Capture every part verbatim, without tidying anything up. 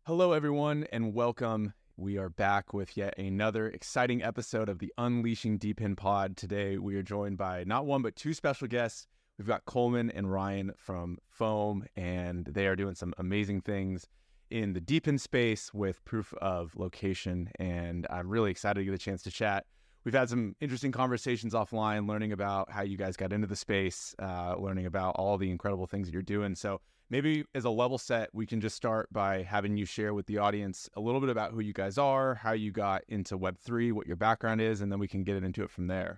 Hello, everyone, and welcome. We are back with yet another exciting episode of the Unleashing DePIN Pod. Today, we are joined by not one, but two special guests. We've got Coleman and Ryan from Foam, and they are doing some amazing things in the DePIN space with proof of location, and I'm really excited to get a chance to chat. We've had some interesting conversations offline, learning about how you guys got into the space, uh, learning about all the incredible things that you're doing. So maybe as a level set, we can just start by having you share with the audience a little bit about who you guys are, how you got into Web three, what your background is, and then we can get into it from there.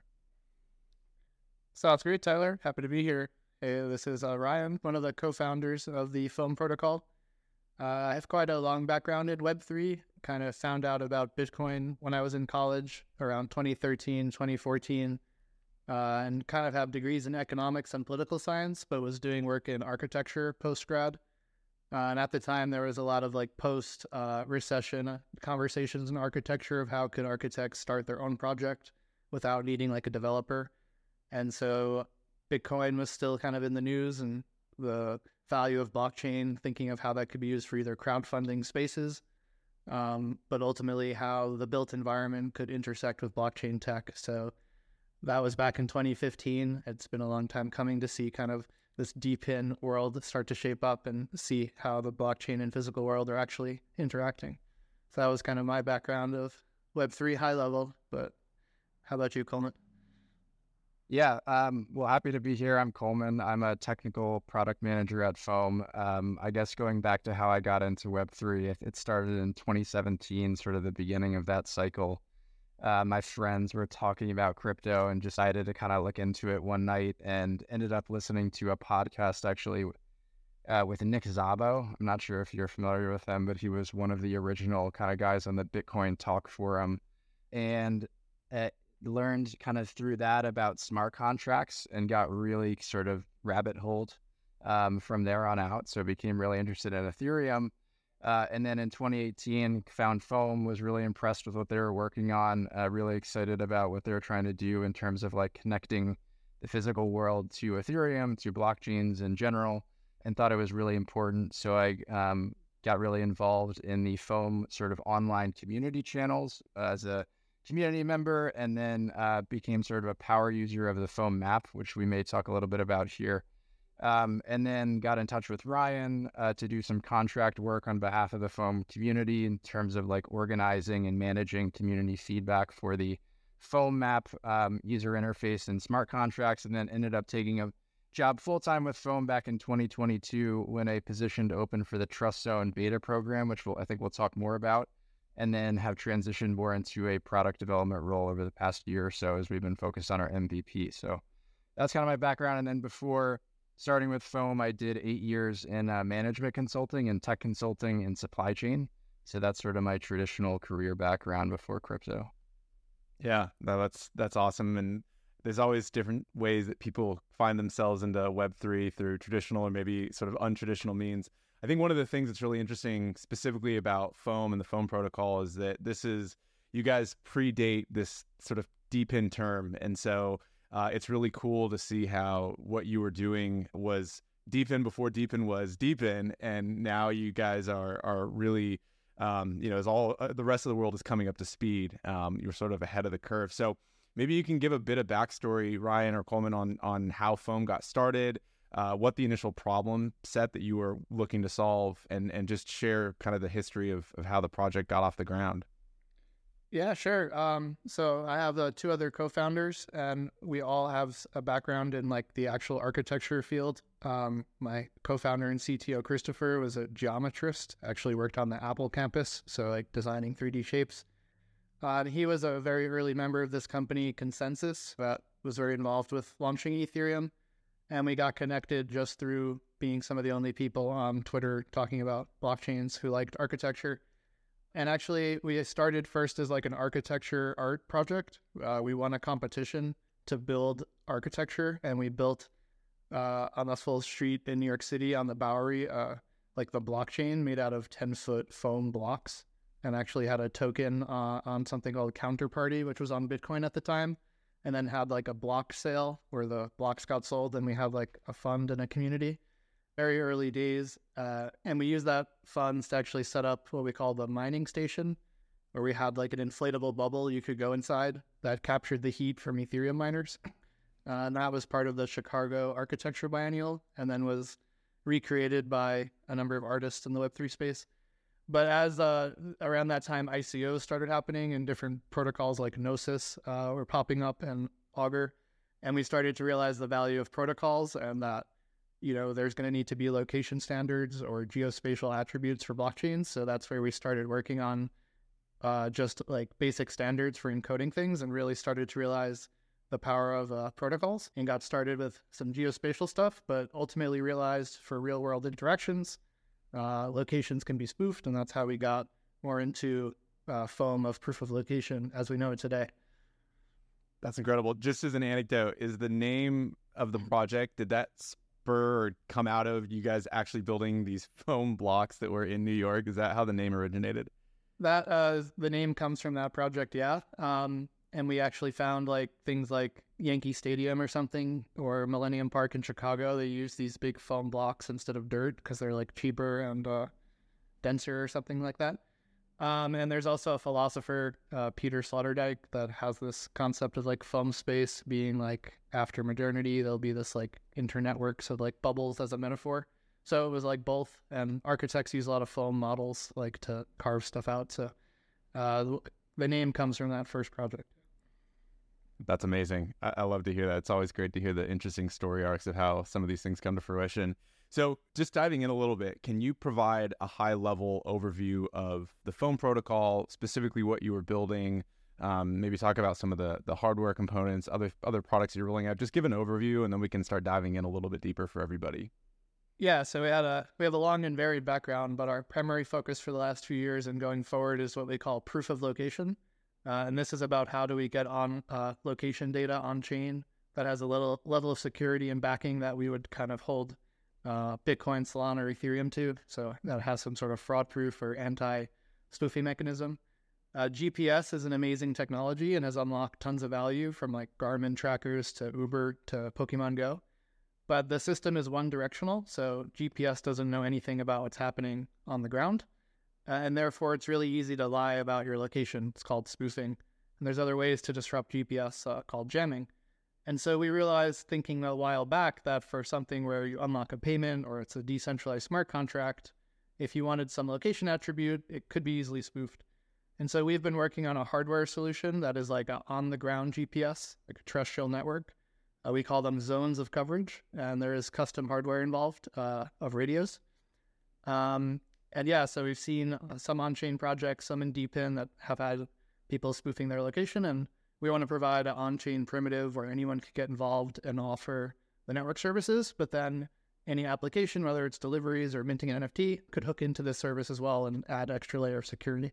Sounds great, Tyler. Happy to be here. Hey, this is uh, Ryan, one of the co-founders of the Foam protocol. Uh, I have quite a long background in Web three. Kind of found out about Bitcoin when I was in college around twenty thirteen, twenty fourteen, uh, and kind of have degrees in economics and political science, but was doing work in architecture post-grad. Uh, and at the time, there was a lot of like post-recession uh, conversations in architecture of how could architects start their own project without needing like a developer. And so Bitcoin was still kind of in the news, and the value of blockchain, thinking of how that could be used for either crowdfunding spaces, um, but ultimately how the built environment could intersect with blockchain tech. So that was back in twenty fifteen. It's been a long time coming to see kind of this DePIN world start to shape up and see how the blockchain and physical world are actually interacting. So that was kind of my background of Web three high level, but how about you, Coleman? Yeah, um, well, happy to be here. I'm Coleman. I'm a technical product manager at Foam. Um, I guess going back to how I got into Web three, it, it started in twenty seventeen, sort of the beginning of that cycle. Uh, my friends were talking about crypto and decided to kind of look into it one night and ended up listening to a podcast actually uh, with Nick Szabo. I'm not sure if you're familiar with him, but he was one of the original kind of guys on the Bitcoin Talk forum. And uh, learned kind of through that about smart contracts and got really sort of rabbit holed um, from there on out. So became really interested in Ethereum. Uh, and then in twenty eighteen, found Foam, was really impressed with what they were working on, uh, really excited about what they were trying to do in terms of like connecting the physical world to Ethereum, to blockchains in general, and thought it was really important. So I um, got really involved in the Foam sort of online community channels uh, as a community member, and then uh, became sort of a power user of the Foam map, which we may talk a little bit about here. Um, and then got in touch with Ryan uh, to do some contract work on behalf of the Foam community in terms of like organizing and managing community feedback for the Foam map um, user interface and smart contracts, and then ended up taking a job full-time with Foam back in twenty twenty-two when a position opened for the Trust Zone beta program, which we'll, I think we'll talk more about, and then have transitioned more into a product development role over the past year or so as we've been focused on our M V P. So that's kind of my background. And then before starting with Foam, I did eight years in uh, management consulting and tech consulting and supply chain. So that's sort of my traditional career background before crypto. Yeah, no, that's that's awesome. And there's always different ways that people find themselves into Web three through traditional or maybe sort of untraditional means. I think one of the things that's really interesting specifically about Foam and the Foam protocol is that this is, you guys predate this sort of DePIN term. And so uh, it's really cool to see how what you were doing was DePIN before DePIN was DePIN. And now you guys are are really, um, you know, as all uh, the rest of the world is coming up to speed, um, you're sort of ahead of the curve. So maybe you can give a bit of backstory, Ryan or Coleman, on, on how Foam got started, Uh, what the initial problem set that you were looking to solve, and, and just share kind of the history of, of how the project got off the ground. Yeah, sure. Um, so I have uh, two other co-founders, and we all have a background in like the actual architecture field. Um, my co-founder and C T O, Christopher, was a geometrist, actually worked on the Apple campus, so like designing three D shapes. Uh, and he was a very early member of this company, Consensus, that was very involved with launching Ethereum. And we got connected just through being some of the only people on Twitter talking about blockchains who liked architecture. And actually, we started first as like an architecture art project. Uh, we won a competition to build architecture, and we built uh, on the full street in New York City on the Bowery, uh, like the blockchain made out of ten-foot foam blocks, and actually had a token uh, on something called Counterparty, which was on Bitcoin at the time. And then had like a block sale where the blocks got sold, and we had like a fund and a community. very early days. Uh, and we used that funds to actually set up what we call the mining station, where we had like an inflatable bubble you could go inside that captured the heat from Ethereum miners. Uh, and that was part of the Chicago Architecture Biennial, and then was recreated by a number of artists in the Web three space. But as uh, around that time, I C Os started happening and different protocols like Gnosis uh, were popping up and Augur. And we started to realize the value of protocols and that, you know, there's going to need to be location standards or geospatial attributes for blockchains. So that's where we started working on uh, just like basic standards for encoding things and really started to realize the power of uh, protocols, and got started with some geospatial stuff, but ultimately realized for real world interactions, uh, locations can be spoofed. And that's how we got more into uh, foam of proof of location as we know it today. That's incredible. Just as an anecdote, is the name of the project, did that spur or come out of you guys actually building these foam blocks that were in New York? Is that how the name originated? That, uh, the name comes from that project, yeah. Um, and we actually found like things like Yankee Stadium or something, or Millennium Park in Chicago. They use these big foam blocks instead of dirt because they're like cheaper and uh, denser or something like that. Um, and there's also a philosopher, uh, Peter Sloterdijk, that has this concept of like foam space being like after modernity, there'll be this like internetworks of like bubbles as a metaphor. So it was like both, and architects use a lot of foam models like to carve stuff out. So uh, the name comes from that first project. That's amazing. I-, I love to hear that. It's always great to hear the interesting story arcs of how some of these things come to fruition. So just diving in a little bit, can you provide a high-level overview of the foam protocol, specifically what you were building? Um, maybe talk about some of the the hardware components, other other products you're rolling out. Just give an overview, and then we can start diving in a little bit deeper for everybody. Yeah, so we had a we have a long and varied background, but our primary focus for the last few years and going forward is what we call proof of location. Uh, and this is about how do we get on uh, location data on chain that has a little level of security and backing that we would kind of hold uh, Bitcoin, Solana, or Ethereum to. So that has some sort of fraud proof or anti-spoofing mechanism. Uh, G P S is an amazing technology and has unlocked tons of value, from like Garmin trackers to Uber to Pokemon Go. But the system is one directional, so G P S doesn't know anything about what's happening on the ground. Uh, and therefore, it's really easy to lie about your location. It's called spoofing. And there's other ways to disrupt G P S uh, called jamming. And so we realized, thinking a while back, that for something where you unlock a payment or it's a decentralized smart contract, if you wanted some location attribute, it could be easily spoofed. And so we've been working on a hardware solution that is like an on-the-ground G P S, like a terrestrial network. Uh, we call them zones of coverage, and there is custom hardware involved uh, of radios. Um, And yeah, so we've seen some on-chain projects, some in DeepIn, that have had people spoofing their location, and we want to provide an on-chain primitive where anyone could get involved and offer the network services, but then any application, whether it's deliveries or minting an N F T, could hook into this service as well and add extra layer of security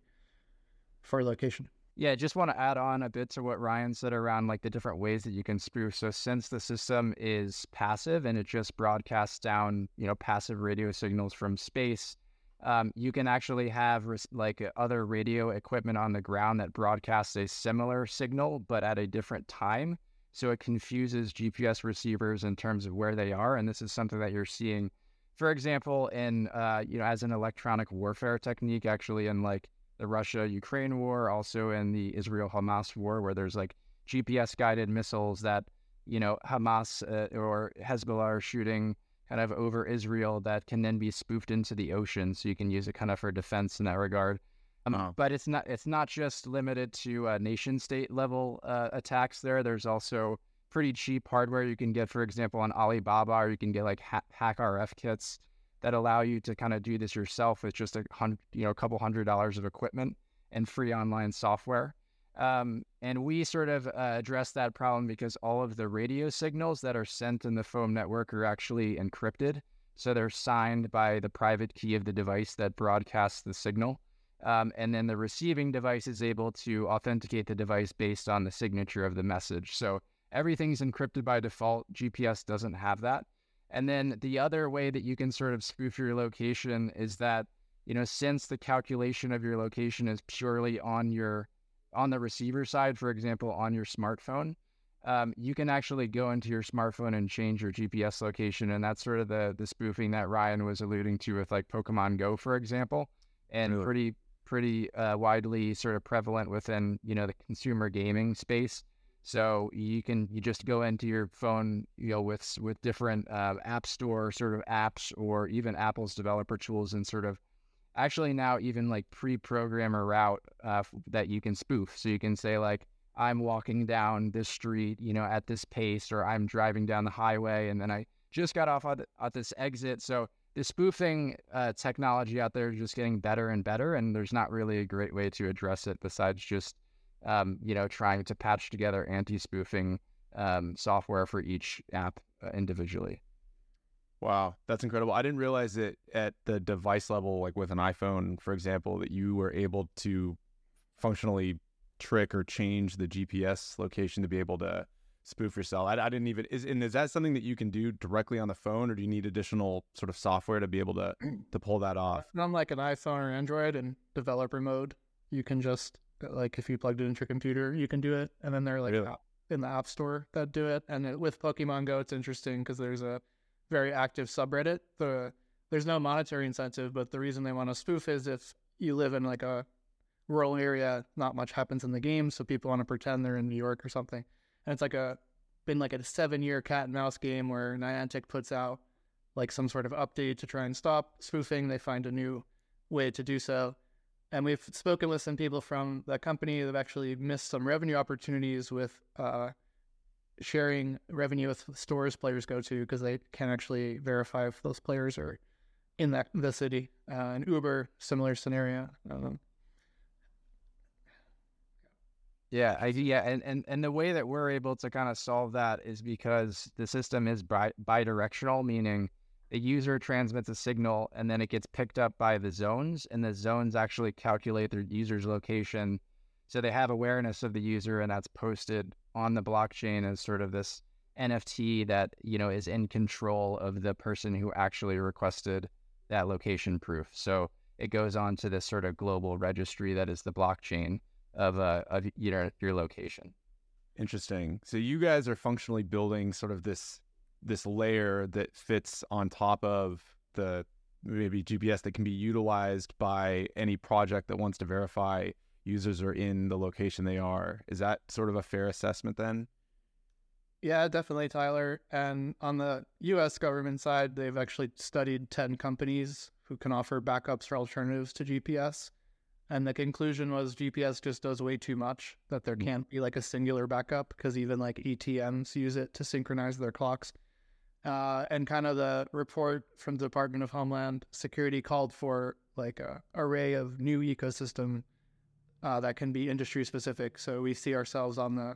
for location. Yeah, just want to add on a bit to what Ryan said around like the different ways that you can spoof. So since the system is passive and it just broadcasts down, you know, passive radio signals from space, Um, you can actually have res- like other radio equipment on the ground that broadcasts a similar signal, but at a different time. So it confuses G P S receivers in terms of where they are. And this is something that you're seeing, for example, in, uh, you know, as an electronic warfare technique, actually in like the Russia-Ukraine war, also in the Israel-Hamas war, where there's like G P S guided missiles that, you know, Hamas uh, or Hezbollah are shooting kind of over Israel that can then be spoofed into the ocean. So you can use it kind of for defense in that regard. Um, Wow. But it's not it's not just limited to uh, nation state level uh, attacks there. There's also pretty cheap hardware you can get, for example, on Alibaba, or you can get like ha- HackRF kits that allow you to kind of do this yourself with just a hundred, you know, a couple hundred dollars of equipment and free online software. Um, and we sort of uh, address that problem because all of the radio signals that are sent in the foam network are actually encrypted. So they're signed by the private key of the device that broadcasts the signal. Um, and then the receiving device is able to authenticate the device based on the signature of the message. So everything's encrypted by default. G P S doesn't have that. And then the other way that you can sort of spoof your location is that, you know, since the calculation of your location is purely on your on the receiver side, for example, on your smartphone, um, you can actually go into your smartphone and change your G P S location. And that's sort of the the spoofing that Ryan was alluding to with like Pokemon Go, for example, and Really? pretty pretty uh, widely sort of prevalent within, you know, the consumer gaming space. So you can you just go into your phone, you know, with with different uh, app store sort of apps, or even Apple's developer tools, and sort of actually now even like pre-program a route uh, f- that you can spoof. So you can say like, I'm walking down this street, you know, at this pace, or I'm driving down the highway, and then I just got off at, at this exit. So the spoofing uh, technology out there is just getting better and better, and there's not really a great way to address it besides just, um, you know, trying to patch together anti-spoofing um, software for each app uh, individually. Wow, that's incredible. I didn't realize that at the device level, like with an iPhone, for example, that you were able to functionally trick or change the G P S location to be able to spoof yourself. I, I didn't even, is, and is that something that you can do directly on the phone, or do you need additional sort of software to be able to, to pull that off? Not like an iPhone or Android in developer mode. You can just, like, if you plugged it into your computer, you can do it. And then they're like Really? app- in the App Store that do it. And it, with Pokemon Go, it's interesting because there's a very active subreddit. The There's no monetary incentive, but the reason they want to spoof is if you live in like a rural area, not much happens in the game, so people want to pretend they're in New York or something. And it's like a been like a seven-year cat and mouse game where Niantic puts out like some sort of update to try and stop spoofing. They find a new way to do so. And we've spoken with some people from the company that have actually missed some revenue opportunities with uh, sharing revenue with stores players go to, because they can't actually verify if those players are in that the city. Uh, and Uber, similar scenario. Um, Yeah, I yeah, and, and and the way that we're able to kind of solve that is because the system is bi- bidirectional, meaning the user transmits a signal and then it gets picked up by the zones, and the zones actually calculate their user's location, so they have awareness of the user, and that's posted on the blockchain as sort of this N F T that, you know, is in control of the person who actually requested that location proof. So it goes on to this sort of global registry that is the blockchain of uh of you know your location. Interesting. So you guys are functionally building sort of this this layer that fits on top of the maybe G P S that can be utilized by any project that wants to verify users are in the location they are. Is that sort of a fair assessment then? Yeah, definitely, Tyler. And on the U S government side, they've actually studied ten companies who can offer backups for alternatives to G P S. And the conclusion was G P S just does way too much, that there can't be like a singular backup, because even like A T Ms use it to synchronize their clocks. Uh, and kind of the report from the Department of Homeland Security called for like a array of new ecosystem uh, that can be industry specific. So we see ourselves on the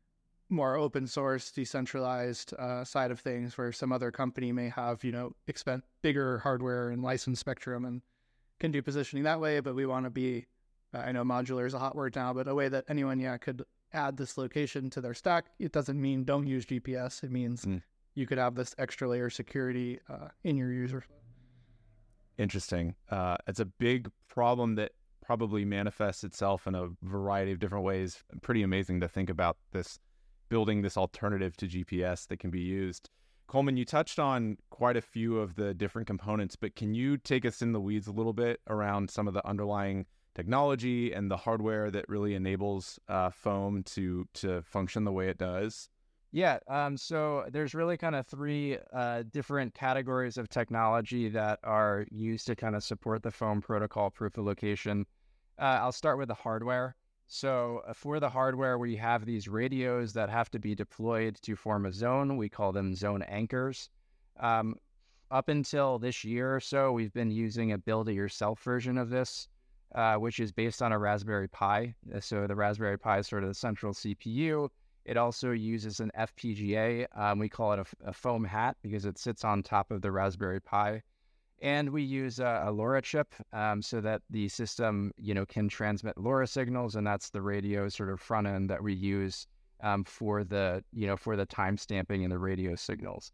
more open source, decentralized uh, side of things, where some other company may have, you know, expend bigger hardware and license spectrum and can do positioning that way. But we want to be, uh, I know modular is a hot word now, but a way that anyone, yeah, could add this location to their stack. It doesn't mean don't use G P S. It means mm. you could have this extra layer of security uh, in your user flow. Interesting. Uh, it's a big problem that probably manifests itself in a variety of different ways. Pretty amazing to think about this, building this alternative to G P S that can be used. Coleman, you touched on quite a few of the different components, but can you take us in the weeds a little bit around some of the underlying technology and the hardware that really enables uh, Foam to to function the way it does? Yeah, um, so there's really kind of three uh, different categories of technology that are used to kind of support the Foam protocol proof of location. Uh, I'll start with the hardware. So uh, for the hardware, we have these radios that have to be deployed to form a zone. We call them zone anchors. Um, up until this year or so, we've been using a build-it-yourself version of this, uh, which is based on a Raspberry Pi. So the Raspberry Pi is sort of the central C P U. It also uses an F P G A. Um, we call it a, a foam hat because it sits on top of the Raspberry Pi. And we use a, a LoRa chip um, so that the system, you know, can transmit LoRa signals, and that's the radio sort of front end that we use um, for the, you know, for the time stamping and the radio signals.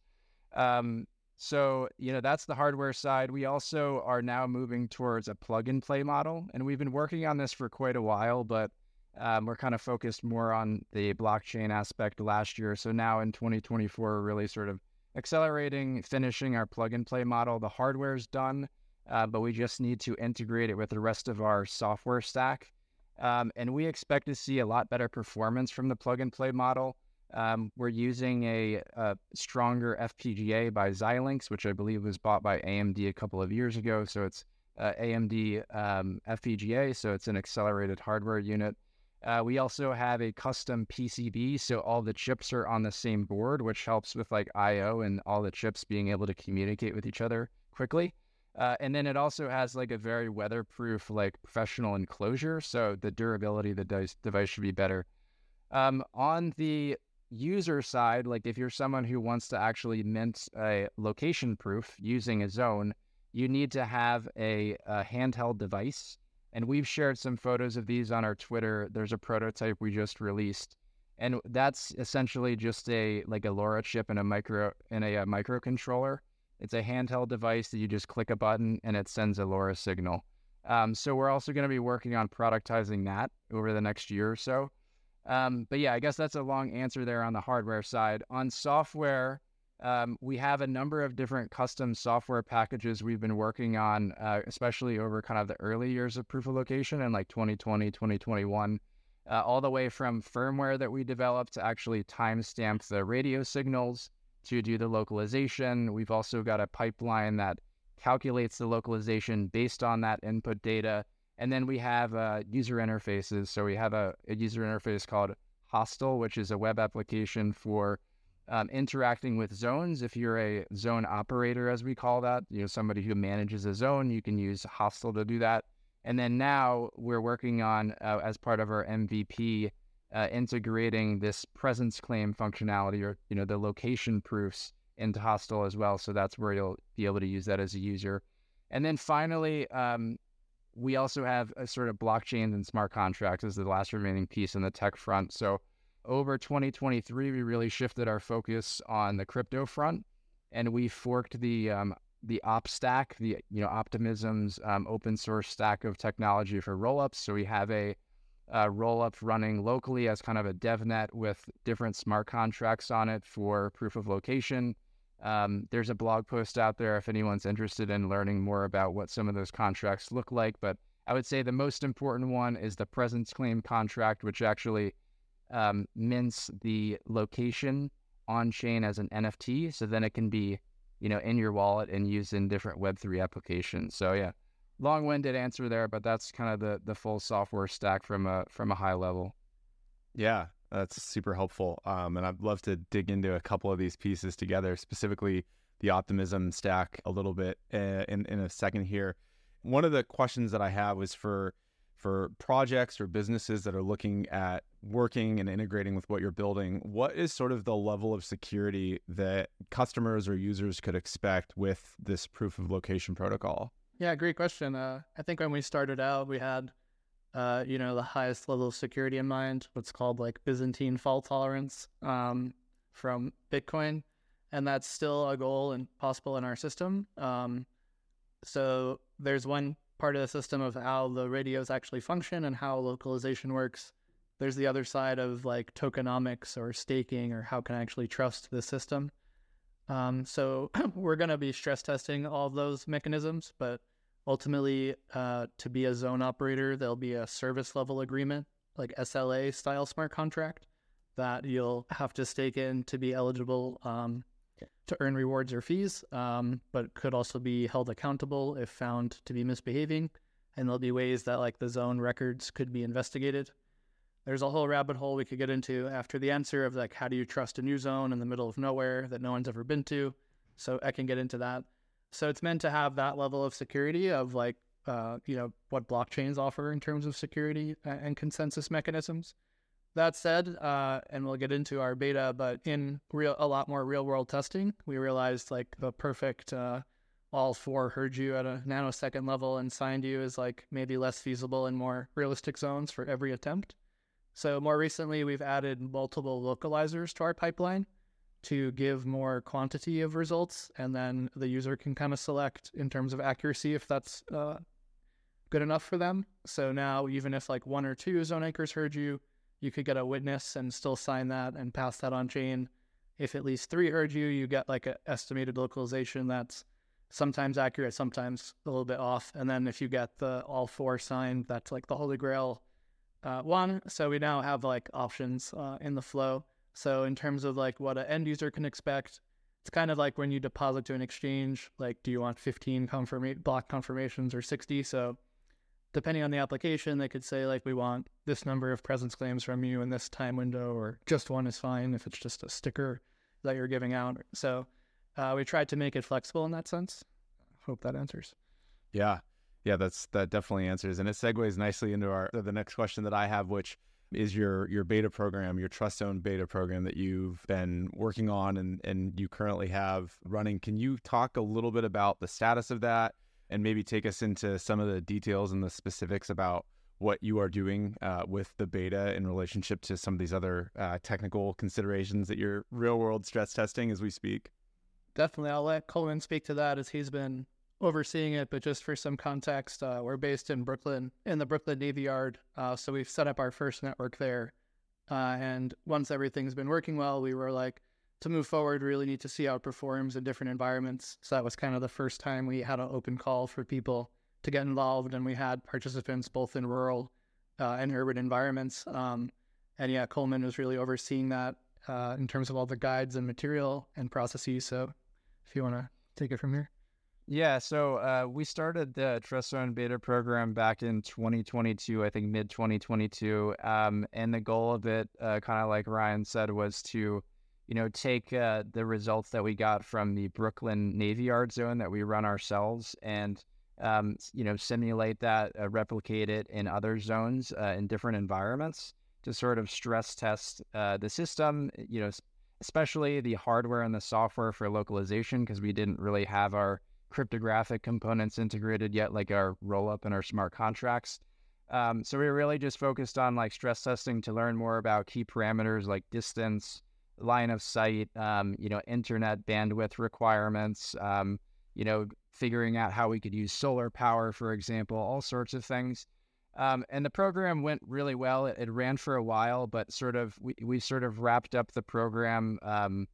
Um, so, you know, that's the hardware side. We also are now moving towards a plug and play model, and we've been working on this for quite a while, but Um, we're kind of focused more on the blockchain aspect last year. So now in twenty twenty-four, we're really sort of accelerating, finishing our plug and play model. The hardware's done, uh, but we just need to integrate it with the rest of our software stack. Um, and we expect to see a lot better performance from the plug and play model. Um, we're using a, a stronger F P G A by Xilinx, which I believe was bought by A M D a couple of years ago. So it's uh, A M D um, F P G A, so it's an accelerated hardware unit. Uh, we also have a custom P C B, so all the chips are on the same board, which helps with like I O and all the chips being able to communicate with each other quickly. Uh, and then it also has like a very weatherproof, like professional enclosure, so the durability of the device, device should be better. Um, on the user side, like if you're someone who wants to actually mint a location proof using a zone, you need to have a, a handheld device. And we've shared some photos of these on our Twitter. There's a prototype we just released, and that's essentially just a like a LoRa chip and a micro and a, a microcontroller. It's a handheld device that you just click a button and it sends a LoRa signal. Um, so we're also going to be working on productizing that over the next year or so. Um, but yeah, I guess that's a long answer there on the hardware side. On software, um, we have a number of different custom software packages we've been working on, uh, especially over kind of the early years of proof of location in like twenty twenty, twenty twenty-one, uh, all the way from firmware that we developed to actually timestamp the radio signals to do the localization. We've also got a pipeline that calculates the localization based on that input data. And then we have uh, user interfaces. So we have a, a user interface called Hostel, which is a web application for um, interacting with zones. If you're a zone operator, as we call that, you know, somebody who manages a zone, you can use Hostel to do that. And then now we're working on, uh, as part of our M V P, uh, integrating this presence claim functionality, or, you know, the location proofs into Hostel as well. So that's where you'll be able to use that as a user. And then finally, um, we also have a sort of blockchains and smart contracts as the last remaining piece on the tech front. So over twenty twenty-three, we really shifted our focus on the crypto front, and we forked the um, the OpStack, the you know Optimism's um, open source stack of technology for rollups. So we have a, a rollup running locally as kind of a DevNet with different smart contracts on it for proof of location. Um, there's a blog post out there if anyone's interested in learning more about what some of those contracts look like. But I would say the most important one is the presence claim contract, which actually um, mints the location on chain as an N F T. So then it can be, you know, in your wallet and used in different Web three applications. So yeah, long-winded answer there, but that's kind of the the full software stack from a from a high level. Yeah, that's super helpful. Um, and I'd love to dig into a couple of these pieces together, specifically the Optimism stack a little bit uh, in, in a second here. One of the questions that I have was for for projects or businesses that are looking at working and integrating with what you're building. What is sort of the level of security that customers or users could expect with this proof of location protocol? Yeah, great question. Uh, I think when we started out, we had Uh, you know, the highest level of security in mind, what's called like Byzantine fault tolerance um, from Bitcoin. And that's still a goal and possible in our system. Um, so there's one part of the system of how the radios actually function and how localization works. There's the other side of like tokenomics or staking, or how can I actually trust the system. Um, so we're going to be stress testing all of those mechanisms, but ultimately, uh, to be a zone operator, there'll be a service level agreement, like S L A style smart contract, that you'll have to stake in to be eligible um, to earn rewards or fees, um, but could also be held accountable if found to be misbehaving. And there'll be ways that like the zone records could be investigated. There's a whole rabbit hole we could get into after the answer of like, how do you trust a new zone in the middle of nowhere that no one's ever been to? So I can get into that. So it's meant to have that level of security of like, uh, you know, what blockchains offer in terms of security and consensus mechanisms. That said, uh, and we'll get into our beta, but in real, a lot more real world testing, we realized like the perfect uh, all four heard you at a nanosecond level and signed you is like maybe less feasible in more realistic zones for every attempt. So more recently, we've added multiple localizers to our pipeline to give more quantity of results, and then the user can kind of select in terms of accuracy if that's uh, good enough for them. So now even if like one or two zone anchors heard you, you could get a witness and still sign that and pass that on chain. If at least three heard you, you get like an estimated localization that's sometimes accurate, sometimes a little bit off. And then if you get the all four signed, that's like the Holy Grail uh, one. So we now have like options uh, in the flow. So in terms of like what an end user can expect, it's kind of like when you deposit to an exchange, like do you want fifteen confirma- block confirmations or sixty? So depending on the application, they could say like we want this number of presence claims from you in this time window, or just one is fine if it's just a sticker that you're giving out. So uh, we tried to make it flexible in that sense. Hope that answers. Yeah. Yeah, that's that definitely answers. And it segues nicely into our the next question that I have, which is your your beta program, your Trust Zone beta program that you've been working on and, and you currently have running. Can you talk a little bit about the status of that and maybe take us into some of the details and the specifics about what you are doing uh, with the beta in relationship to some of these other uh, technical considerations that you're real world stress testing as we speak? Definitely. I'll let Coleman speak to that as he's been overseeing it. But just for some context, uh, we're based in Brooklyn, in the Brooklyn Navy Yard. Uh, so we've set up our first network there. Uh, and once everything's been working well, we were like, to move forward, we really need to see how it performs in different environments. So that was kind of the first time we had an open call for people to get involved. And we had participants both in rural uh, and urban environments. Um, and yeah, Coleman was really overseeing that uh, in terms of all the guides and material and processes. So if you want to take it from here. Yeah, so uh, we started the Trust Zone beta program back in twenty twenty-two, I think mid twenty twenty-two. Um, and the goal of it, uh, kind of like Ryan said, was to, you know, take uh, the results that we got from the Brooklyn Navy Yard zone that we run ourselves and, um, you know, simulate that, uh, replicate it in other zones uh, in different environments to sort of stress test uh, the system, you know, especially the hardware and the software for localization, because we didn't really have our cryptographic components integrated yet, like our rollup and our smart contracts. Um, so we were really just focused on like stress testing to learn more about key parameters like distance, line of sight, um, you know, internet bandwidth requirements, um, you know, figuring out how we could use solar power, for example, all sorts of things. Um, and the program went really well. It, it ran for a while, but sort of we, we sort of wrapped up the program um,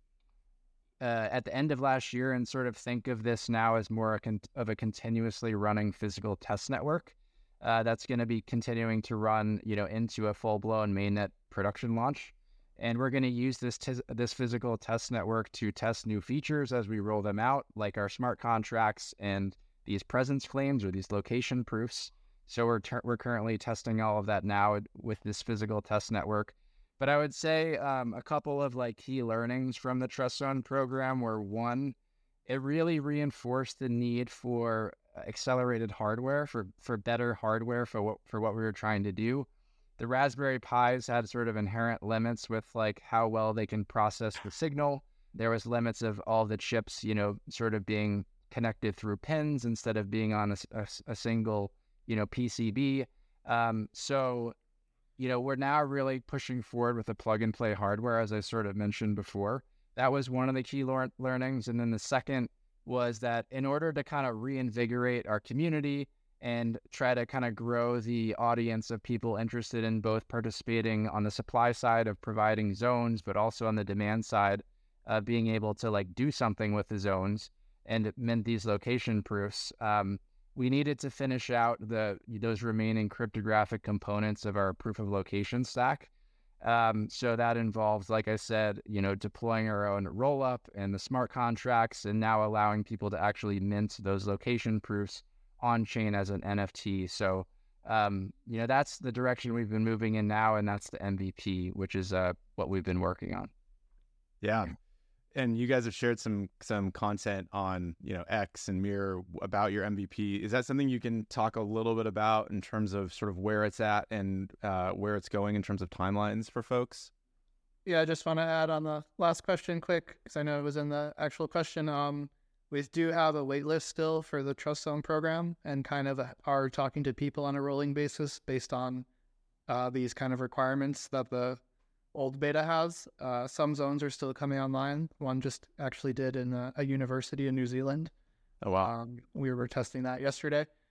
Uh, at the end of last year and sort of think of this now as more a con- of a continuously running physical test network uh, that's going to be continuing to run, you know, into a full-blown mainnet production launch. And we're going to use this t- this physical test network to test new features as we roll them out, like our smart contracts and these presence claims or these location proofs. So we're ter- we're currently testing all of that now with this physical test network. But I would say um, a couple of like key learnings from the Trust Zone program were, one, it really reinforced the need for accelerated hardware, for for better hardware for what for what we were trying to do. The Raspberry Pis had sort of inherent limits with like how well they can process the signal. There was limits of all the chips, you know, sort of being connected through pins instead of being on a, a, a single, you know, P C B. Um, so You know, we're now really pushing forward with the plug-and-play hardware, as I sort of mentioned before. That was one of the key lear- learnings. And then the second was that in order to kind of reinvigorate our community and try to kind of grow the audience of people interested in both participating on the supply side of providing zones, but also on the demand side, uh, being able to like do something with the zones and mint these location proofs, um, we needed to finish out the those remaining cryptographic components of our proof of location stack. Um, so that involves, like I said, you know, deploying our own rollup and the smart contracts, and now allowing people to actually mint those location proofs on chain as an N F T. So, um, you know, that's the direction we've been moving in now, and that's the M V P, which is uh, what we've been working on. Yeah. And you guys have shared some some content on, you know, X and Mirror about your M V P. Is that something you can talk a little bit about in terms of sort of where it's at and uh, where it's going in terms of timelines for folks? Yeah, I just want to add on the last question quick, because I know it was in the actual question. Um, we do have a wait list still for the Trust Zone program, and kind of are talking to people on a rolling basis based on uh, these kind of requirements that the old beta has. Uh, some zones are still coming online. One just actually did in a, a university in New Zealand. Oh, wow. Um, we were testing that yesterday.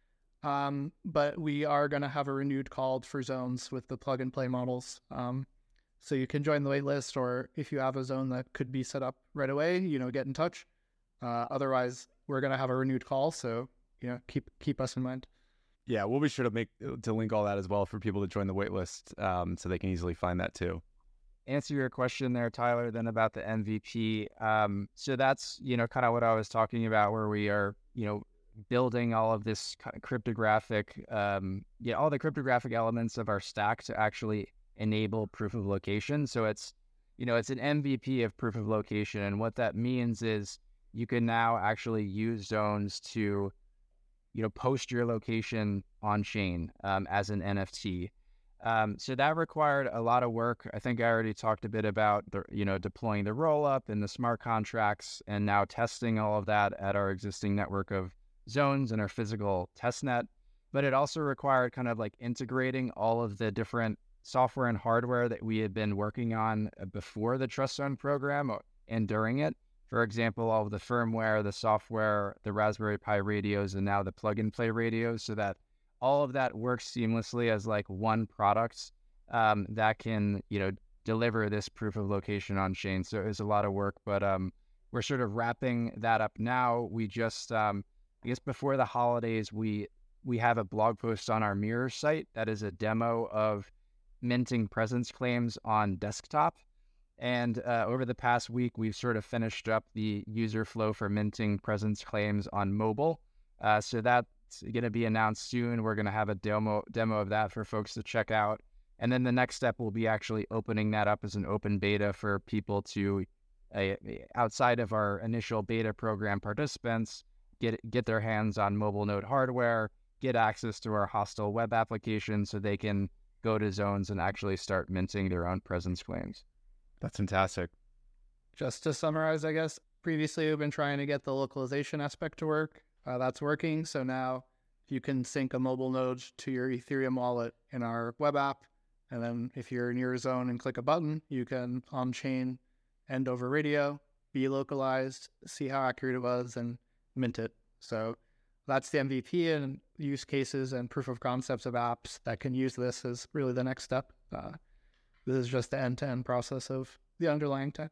Um, but we are going to have a renewed call for zones with the plug and play models. Um, so you can join the wait list, or if you have a zone that could be set up right away, you know, get in touch. Uh, otherwise, we're going to have a renewed call. So, you know, keep keep us in mind. Yeah, we'll be sure to make to link all that as well for people to join the wait list, um, so they can easily find that too. Answer your question there, Tyler, then about the M V P. Um, so that's, you know, kind of what I was talking about, where we are, you know, building all of this kind of cryptographic, um, yeah, all the cryptographic elements of our stack to actually enable proof of location. So it's, you know, it's an M V P of proof of location. And what that means is you can now actually use zones to, you know, post your location on chain um, as an N F T. Um, so that required a lot of work. I think I already talked a bit about the, you know, deploying the rollup and the smart contracts, and now testing all of that at our existing network of zones and our physical test net. But it also required kind of like integrating all of the different software and hardware that we had been working on before the Trust Zone program and during it. For example, all of the firmware, the software, the Raspberry Pi radios, and now the plug and play radios, so that all of that works seamlessly as like one product um, that can, you know, deliver this proof of location on chain. So it was a lot of work, but um, we're sort of wrapping that up now. We just, um, I guess before the holidays, we we have a blog post on our Mirror site that is a demo of minting presence claims on desktop. And uh, over the past week, we've sort of finished up the user flow for minting presence claims on mobile. Uh, so that's going to be announced soon. We're going to have a demo demo of that for folks to check out. And then the next step will be actually opening that up as an open beta for people to, uh, outside of our initial beta program participants, get get their hands on mobile node hardware, get access to our hostile web application so they can go to zones and actually start minting their own presence claims. That's fantastic. Just to summarize, I guess, previously we've been trying to get the localization aspect to work. Uh, that's working. So now you can sync a mobile node to your Ethereum wallet in our web app. And then if you're in your zone and click a button, you can on-chain end over radio, be localized, see how accurate it was, and mint it. So that's the M V P, and use cases and proof of concepts of apps that can use this is really the next step. Uh, this is just the end-to-end process of the underlying tech.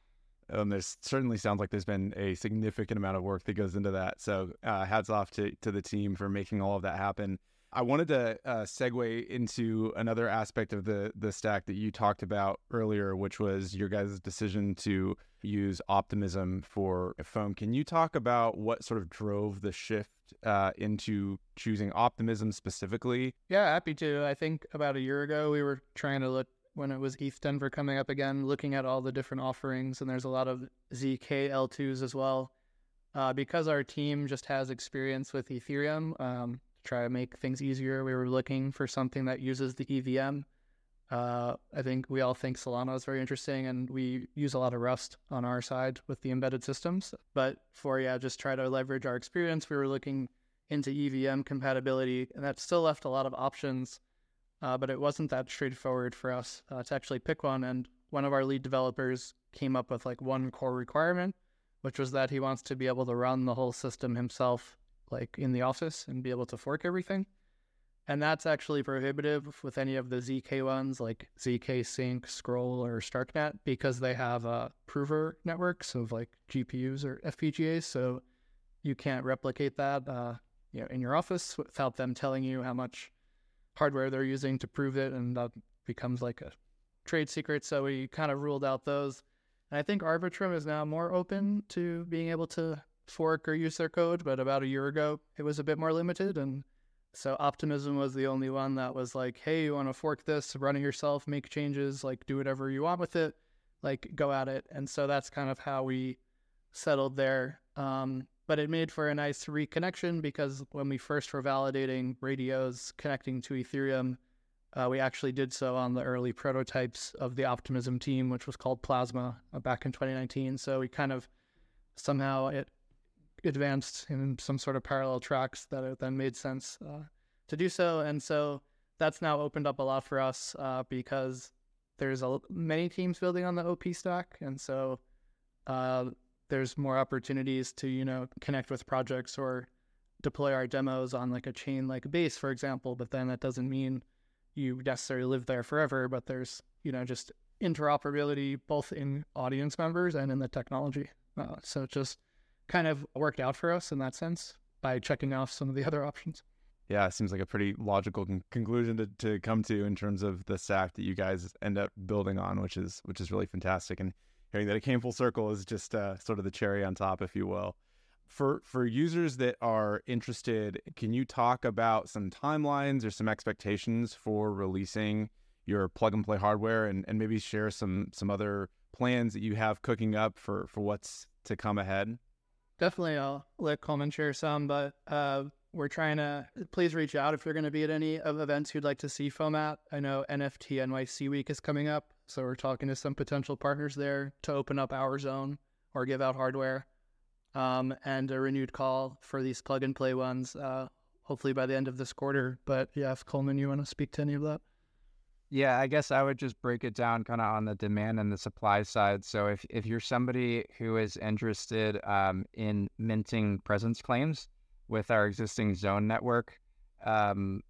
Um, there's certainly sounds like there's been a significant amount of work that goes into that. So uh, hats off to, to the team for making all of that happen. I wanted to uh, segue into another aspect of the the stack that you talked about earlier, which was your guys' decision to use Optimism for Foam. Can you talk about what sort of drove the shift uh, into choosing Optimism specifically? Yeah, happy to. I think about a year ago, we were trying to look, when it was E T H Denver coming up again, looking at all the different offerings, and there's a lot of Z K L twos as well. Uh, because our team just has experience with Ethereum, um, try to make things easier, we were looking for something that uses the E V M. Uh, I think we all think Solana is very interesting, and we use a lot of Rust on our side with the embedded systems. But for, yeah, just try to leverage our experience, we were looking into E V M compatibility, and that still left a lot of options, uh, but it wasn't that straightforward for us uh, to actually pick one. And one of our lead developers came up with like one core requirement, which was that he wants to be able to run the whole system himself, like in the office, and be able to fork everything. And that's actually prohibitive with any of the Z K ones like Z K Sync, Scroll, or StarkNet, because they have uh, prover networks of like G P Us or F P G As. So you can't replicate that uh, you know, in your office without them telling you how much hardware they're using to prove it, and that becomes like a trade secret. So we kind of ruled out those. And I think Arbitrum is now more open to being able to fork or use their code, but about a year ago, it was a bit more limited. And so Optimism was the only one that was like, hey, you want to fork this, run it yourself, make changes, like do whatever you want with it, like go at it. And so that's kind of how we settled there. Um, but it made for a nice reconnection, because when we first were validating radios connecting to Ethereum, uh, we actually did so on the early prototypes of the Optimism team, which was called Plasma, uh, back in twenty nineteen. So we kind of somehow it advanced in some sort of parallel tracks that it then made sense uh, to do so. And so that's now opened up a lot for us uh, because there's a, many teams building on the O P stack. And so uh, there's more opportunities to, you know, connect with projects or deploy our demos on like a chain like Base, for example, but then that doesn't mean you necessarily live there forever, but there's, you know, just interoperability both in audience members and in the technology. Uh, so it just kind of worked out for us in that sense by checking off some of the other options. Yeah, it seems like a pretty logical con- conclusion to, to come to in terms of the stack that you guys end up building on, which is which is really fantastic. And hearing that it came full circle is just uh, sort of the cherry on top, if you will. For for users that are interested, can you talk about some timelines or some expectations for releasing your plug and play hardware, and, and maybe share some some other plans that you have cooking up for, for what's to come ahead? Definitely, I'll let Coleman share some, but uh, we're trying to, please reach out if you're going to be at any of events you'd like to see foam at. I know N F T N Y C week is coming up, so we're talking to some potential partners there to open up our zone or give out hardware. Um, and a renewed call for these plug and play ones, uh, hopefully by the end of this quarter. But yeah, if Coleman, you want to speak to any of that? Yeah, I guess I would just break it down kind of on the demand and the supply side. So if, if you're somebody who is interested um, in minting presence claims with our existing zone network, um,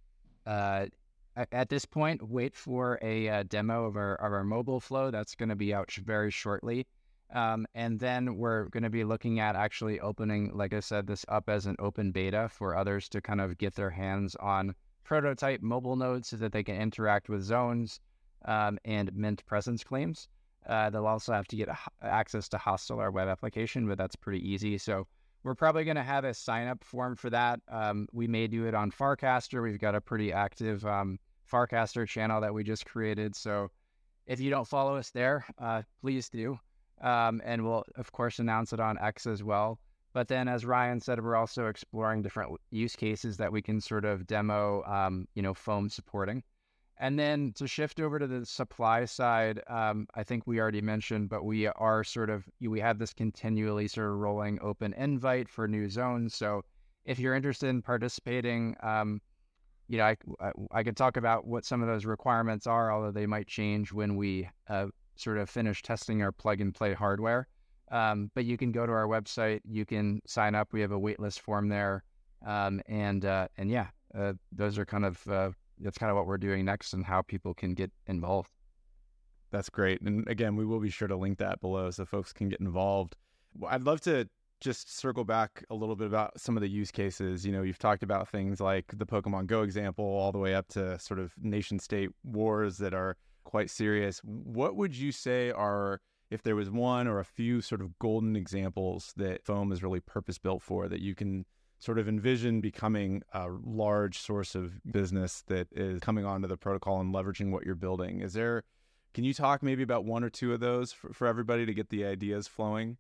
uh, at this point, wait for a, a demo of our, of our mobile flow. That's going to be out very shortly. Um, and then we're going to be looking at actually opening, like I said, this up as an open beta for others to kind of get their hands on prototype mobile nodes so that they can interact with zones um, and mint presence claims. Uh, they'll also have to get a, access to Hostel, our web application, but that's pretty easy. So we're probably going to have a sign-up form for that. Um, we may do it on Farcaster. We've got a pretty active um, Farcaster channel that we just created. So if you don't follow us there, uh, please do. Um, and we'll, of course, announce it on X as well. But then, as Ryan said, we're also exploring different use cases that we can sort of demo, um, you know, foam supporting. And then to shift over to the supply side, um, I think we already mentioned, but we are sort of, we have this continually sort of rolling open invite for new zones. So if you're interested in participating, um, you know, I, I, I could talk about what some of those requirements are, although they might change when we uh, sort of finish testing our plug and play hardware. Um, but you can go to our website, you can sign up. We have a waitlist form there. Um, and, uh, and yeah, uh, those are kind of, uh, that's kind of what we're doing next and how people can get involved. That's great. And again, we will be sure to link that below so folks can get involved. I'd love to just circle back a little bit about some of the use cases. You know, you've talked about things like the Pokemon Go example, all the way up to sort of nation state wars that are quite serious. What would you say are, if there was one or a few sort of golden examples that foam is really purpose built for, that you can sort of envision becoming a large source of business that is coming onto the protocol and leveraging what you're building? Is there, can you talk maybe about one or two of those for, for everybody to get the ideas flowing?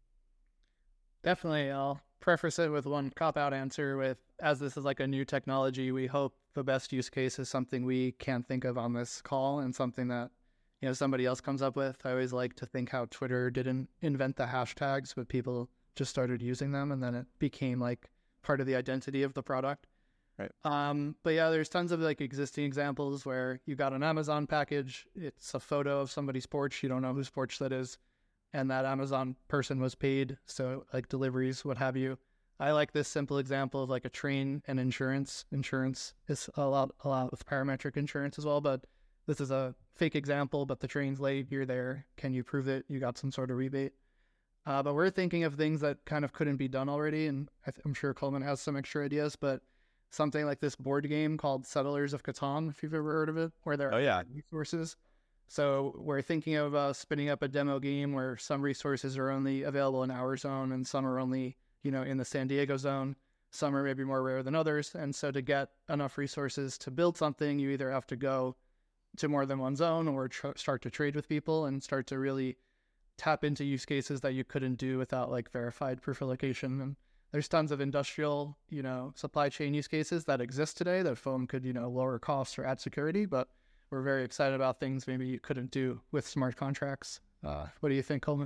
Definitely. I'll preface it with one cop-out answer with, as this is like a new technology, we hope the best use case is something we can't think of on this call and something that, you know, somebody else comes up with. I always like to think how Twitter didn't invent the hashtags, but people just started using them, and then it became like part of the identity of the product. Right. Um, but yeah, there's tons of like existing examples where you got an Amazon package. It's a photo of somebody's porch. You don't know whose porch that is. And that Amazon person was paid. So like deliveries, what have you. I like this simple example of like a train and insurance. Insurance is a lot, a lot with parametric insurance as well, but this is a fake example, but the train's late, you're there. Can you prove it? You got some sort of rebate. Uh, but we're thinking of things that kind of couldn't be done already. And I th- I'm sure Coleman has some extra ideas, but something like this board game called Settlers of Catan, if you've ever heard of it, where there oh, are yeah. resources. So we're thinking of uh, spinning up a demo game where some resources are only available in our zone and some are only, you know, in the San Diego zone. Some are maybe more rare than others. And so to get enough resources to build something, you either have to go to more than one zone or tr- start to trade with people and start to really tap into use cases that you couldn't do without like verified proof of location. And there's tons of industrial, you know, supply chain use cases that exist today that foam could, you know, lower costs or add security, but we're very excited about things maybe you couldn't do with smart contracts. Uh, what do you think, Coleman?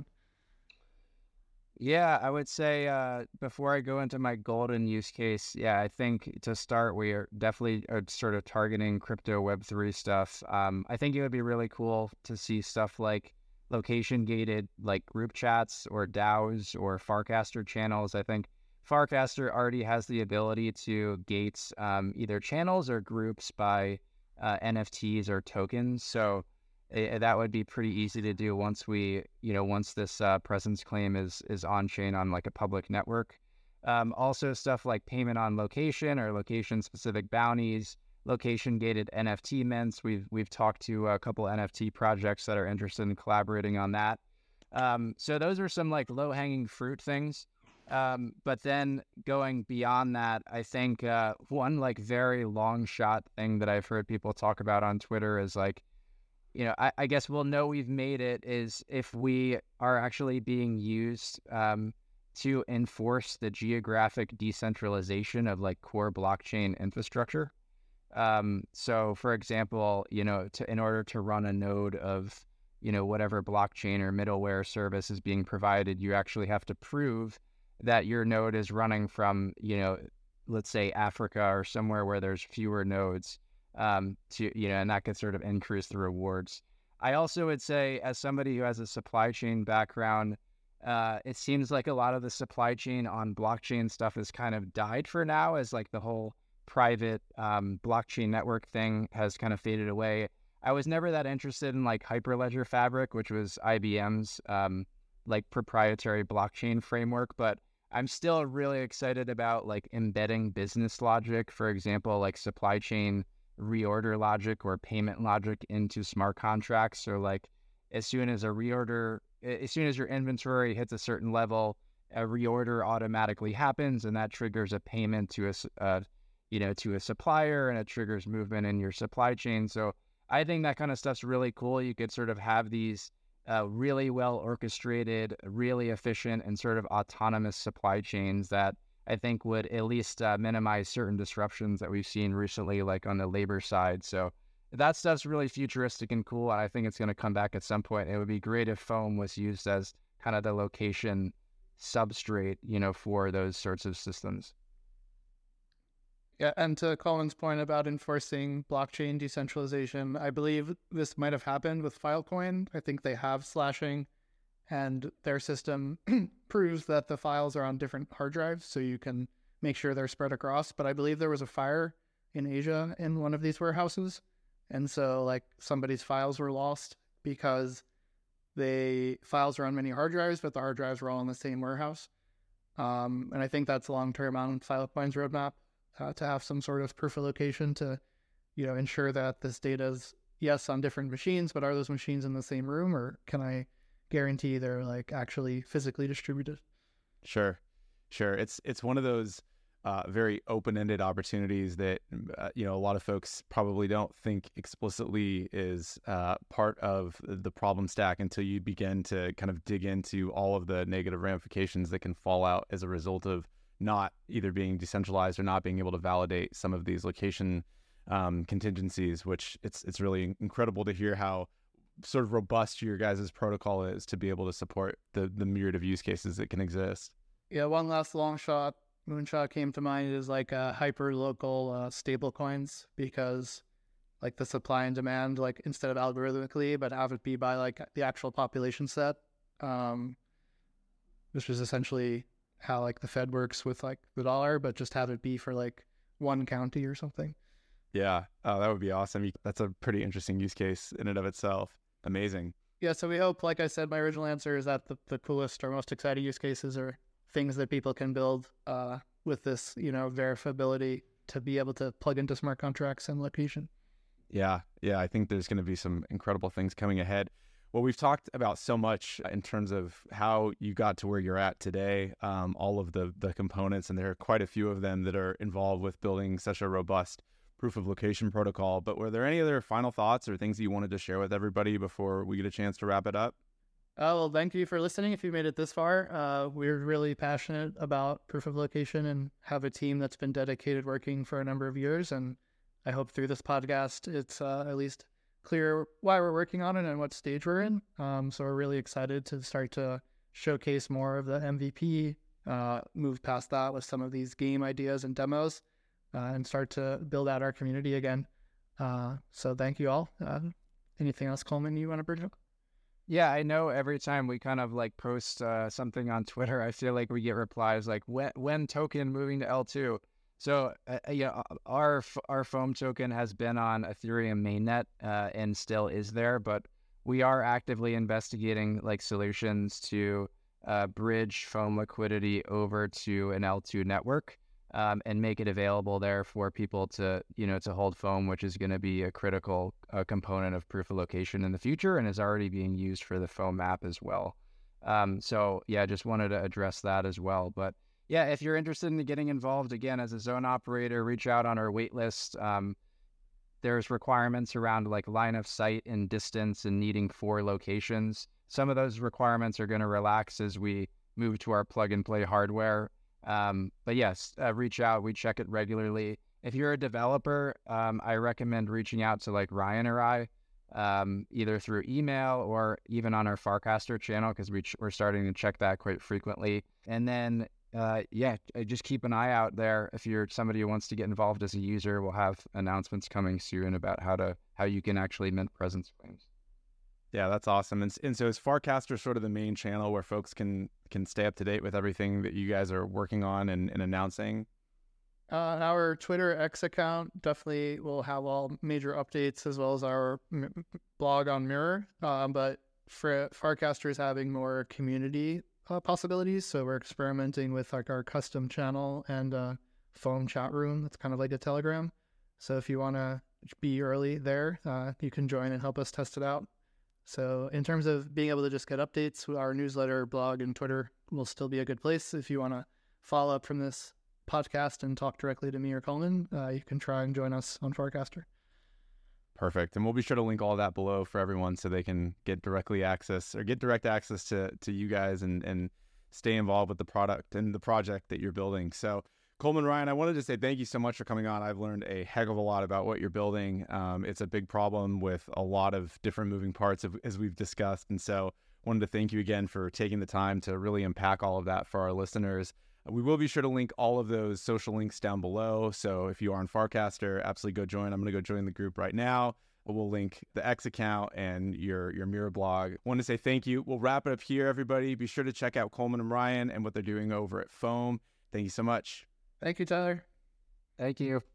Yeah, I would say uh, before I go into my golden use case, yeah, I think to start, we are definitely are sort of targeting crypto Web three stuff. Um, I think it would be really cool to see stuff like location gated, like group chats or DAOs or Farcaster channels. I think Farcaster already has the ability to gate um, either channels or groups by uh, N F Ts or tokens. So uh, that would be pretty easy to do once we, you know, once this uh, presence claim is is on chain on like a public network. Um, also, stuff like payment on location or location specific bounties, location gated N F T mints. We've we've talked to a couple N F T projects that are interested in collaborating on that. Um, so those are some like low hanging fruit things. Um, but then going beyond that, I think uh, one like very long shot thing that I've heard people talk about on Twitter is like, you know, I, I guess we'll know we've made it is if we are actually being used um, to enforce the geographic decentralization of like core blockchain infrastructure. Um, so for example, you know, to, in order to run a node of, you know, whatever blockchain or middleware service is being provided, you actually have to prove that your node is running from, you know, let's say Africa or somewhere where there's fewer nodes, um, to, you know, and that could sort of increase the rewards. I also would say, as somebody who has a supply chain background, uh, it seems like a lot of the supply chain on blockchain stuff has kind of died for now, as like the whole private um, blockchain network thing has kind of faded away. I was never that interested in like Hyperledger Fabric, which was I B M's um, like proprietary blockchain framework, but I'm still really excited about like embedding business logic, for example, like supply chain reorder logic or payment logic into smart contracts. Or like as soon as a reorder, as soon as your inventory hits a certain level, a reorder automatically happens, and that triggers a payment to a, uh, you know, to a supplier, and it triggers movement in your supply chain. So I think that kind of stuff's really cool. You could sort of have these uh, really well orchestrated, really efficient, and sort of autonomous supply chains that I think would at least uh, minimize certain disruptions that we've seen recently, like on the labor side. So that stuff's really futuristic and cool, and I think it's going to come back at some point. It would be great if Foam was used as kind of the location substrate, you know, for those sorts of systems. Yeah, and to Colin's point about enforcing blockchain decentralization, I believe this might have happened with Filecoin. I think they have slashing, and their system proves that the files are on different hard drives, so you can make sure they're spread across. But I believe there was a fire in Asia in one of these warehouses, and so like somebody's files were lost because the files are on many hard drives, but the hard drives were all in the same warehouse. Um, and I think that's long-term on Filecoin's roadmap. Uh, to have some sort of proof of location to, you know, ensure that this data is, yes, on different machines, but are those machines in the same room, or can I guarantee they're like actually physically distributed? Sure, sure. It's it's one of those uh, very open-ended opportunities that uh, you know a lot of folks probably don't think explicitly is uh, part of the problem stack until you begin to kind of dig into all of the negative ramifications that can fall out as a result of not either being decentralized or not being able to validate some of these location um, contingencies, which it's it's really incredible to hear how sort of robust your guys' protocol is to be able to support the, the myriad of use cases that can exist. Yeah, one last long shot, moonshot came to mind is like uh, hyper local uh, stable coins, because like the supply and demand, like instead of algorithmically, but have it be by like the actual population set, um, which is essentially how like the Fed works with like the dollar, but just have it be for like one county or something. Yeah, oh, that would be awesome. That's a pretty interesting use case in and of itself. Amazing. Yeah, so we hope, like I said, my original answer is that the, the coolest or most exciting use cases are things that people can build uh, with this, you know, verifiability to be able to plug into smart contracts and location. Yeah, yeah, I think there's going to be some incredible things coming ahead. Well, we've talked about so much in terms of how you got to where you're at today, um, all of the the components, and there are quite a few of them that are involved with building such a robust proof of location protocol. But were there any other final thoughts or things that you wanted to share with everybody before we get a chance to wrap it up? Uh, well, thank you for listening. If you made it this far, uh, we're really passionate about proof of location and have a team that's been dedicated working for a number of years. And I hope through this podcast, it's uh, at least clear why we're working on it and what stage we're in. Um, so we're really excited to start to showcase more of the M V P, uh, move past that with some of these game ideas and demos, uh, and start to build out our community again. Uh, so thank you all. Uh, anything else, Coleman, you want to bring up? Yeah, I know every time we kind of like post uh, something on Twitter, I feel like we get replies like when when token moving to L two. So uh, uh, yeah, uh, our f- our foam token has been on Ethereum mainnet uh, and still is there, but we are actively investigating like solutions to uh, bridge foam liquidity over to an L two network um, and make it available there for people to you know to hold foam, which is going to be a critical uh, component of proof of location in the future and is already being used for the foam app as well. Um, so yeah, just wanted to address that as well, but. Yeah, if you're interested in getting involved, again, as a zone operator, reach out on our wait list. Um, there's requirements around like line of sight and distance and needing four locations. Some of those requirements are going to relax as we move to our plug and play hardware. Um, but yes, uh, reach out. We check it regularly. If you're a developer, um, I recommend reaching out to like Ryan or I, um, either through email or even on our Farcaster channel, because we ch- we're starting to check that quite frequently. And then Uh, yeah, uh, just keep an eye out there. If you're somebody who wants to get involved as a user, we'll have announcements coming soon about how to how you can actually mint presence claims. Yeah, that's awesome. And, and so is Farcaster sort of the main channel where folks can can stay up to date with everything that you guys are working on and, and announcing? Uh, our Twitter X account definitely will have all major updates as well as our m- blog on Mirror. Um, but for Farcaster is having more community Uh, possibilities, so we're experimenting with like our custom channel and uh, foam chat room. That's kind of like a Telegram. So if you want to be early there, uh, you can join and help us test it out. So in terms of being able to just get updates, our newsletter, blog, and Twitter will still be a good place. If you want to follow up from this podcast and talk directly to me or Coleman, uh, you can try and join us on Farcaster. Perfect. And we'll be sure to link all that below for everyone so they can get directly access or get direct access to, to you guys and, and stay involved with the product and the project that you're building. So Coleman, Ryan, I wanted to say thank you so much for coming on. I've learned a heck of a lot about what you're building. Um, it's a big problem with a lot of different moving parts of, as we've discussed. And so wanted to thank you again for taking the time to really unpack all of that for our listeners. We will be sure to link all of those social links down below. So if you are on Farcaster, absolutely go join. I'm going to go join the group right now. We'll link the X account and your, your Mirror blog. Want to say thank you. We'll wrap it up here, everybody. Be sure to check out Coleman and Ryan and what they're doing over at Foam. Thank you so much. Thank you, Tyler. Thank you.